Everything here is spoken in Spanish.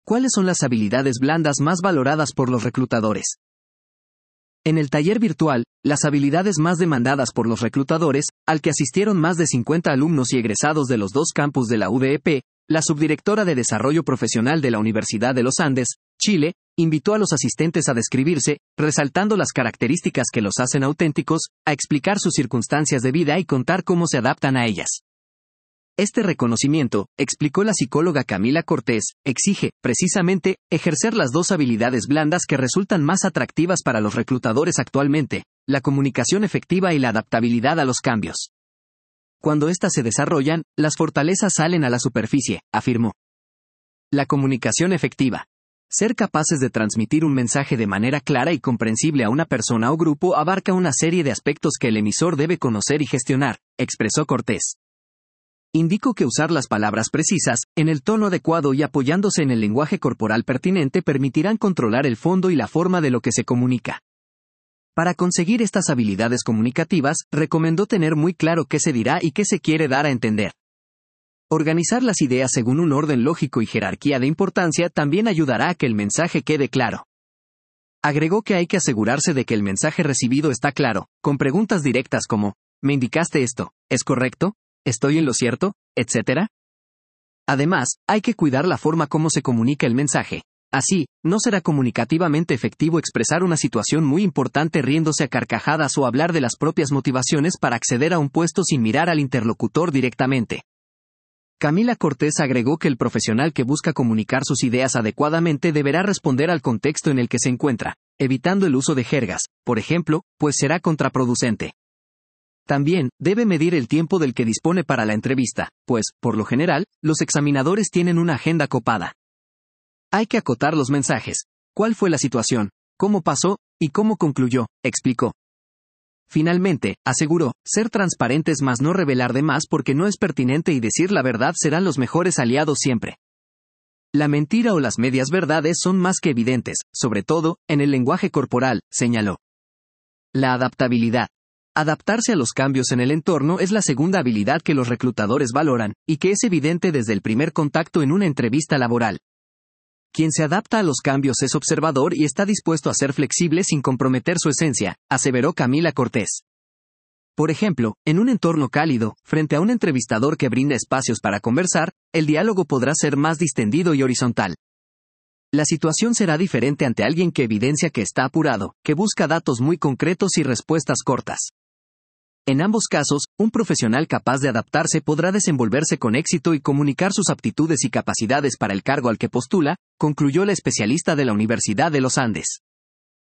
¿Cuáles son las habilidades blandas más valoradas por los reclutadores? En el taller virtual, las habilidades más demandadas por los reclutadores, al que asistieron más de 50 alumnos y egresados de los 2 campus de la UDEP, la subdirectora de Desarrollo Profesional de la Universidad de los Andes, Chile, invitó a los asistentes a describirse, resaltando las características que los hacen auténticos, a explicar sus circunstancias de vida y contar cómo se adaptan a ellas. Este reconocimiento, explicó la psicóloga Camila Cortés, exige, precisamente, ejercer las 2 habilidades blandas que resultan más atractivas para los reclutadores actualmente, la comunicación efectiva y la adaptabilidad a los cambios. Cuando éstas se desarrollan, las fortalezas salen a la superficie, afirmó. La comunicación efectiva. Ser capaces de transmitir un mensaje de manera clara y comprensible a una persona o grupo abarca una serie de aspectos que el emisor debe conocer y gestionar, expresó Cortés. Indicó que usar las palabras precisas, en el tono adecuado y apoyándose en el lenguaje corporal pertinente permitirán controlar el fondo y la forma de lo que se comunica. Para conseguir estas habilidades comunicativas, recomendó tener muy claro qué se dirá y qué se quiere dar a entender. Organizar las ideas según un orden lógico y jerarquía de importancia también ayudará a que el mensaje quede claro. Agregó que hay que asegurarse de que el mensaje recibido está claro, con preguntas directas como, ¿me indicaste esto? ¿Es correcto? ¿Estoy en lo cierto? Etcétera. Además, hay que cuidar la forma como se comunica el mensaje. Así, no será comunicativamente efectivo expresar una situación muy importante riéndose a carcajadas o hablar de las propias motivaciones para acceder a un puesto sin mirar al interlocutor directamente. Camila Cortés agregó que el profesional que busca comunicar sus ideas adecuadamente deberá responder al contexto en el que se encuentra, evitando el uso de jergas, por ejemplo, pues será contraproducente. También, debe medir el tiempo del que dispone para la entrevista, pues, por lo general, los examinadores tienen una agenda copada. Hay que acotar los mensajes. ¿Cuál fue la situación? ¿Cómo pasó? ¿Y cómo concluyó?, explicó. Finalmente, aseguró, ser transparentes más no revelar de más porque no es pertinente y decir la verdad serán los mejores aliados siempre. La mentira o las medias verdades son más que evidentes, sobre todo, en el lenguaje corporal, señaló. La adaptabilidad. Adaptarse a los cambios en el entorno es la segunda habilidad que los reclutadores valoran, y que es evidente desde el primer contacto en una entrevista laboral. Quien se adapta a los cambios es observador y está dispuesto a ser flexible sin comprometer su esencia, aseveró Camila Cortés. Por ejemplo, en un entorno cálido, frente a un entrevistador que brinda espacios para conversar, el diálogo podrá ser más distendido y horizontal. La situación será diferente ante alguien que evidencia que está apurado, que busca datos muy concretos y respuestas cortas. En ambos casos, un profesional capaz de adaptarse podrá desenvolverse con éxito y comunicar sus aptitudes y capacidades para el cargo al que postula, concluyó la especialista de la Universidad de los Andes.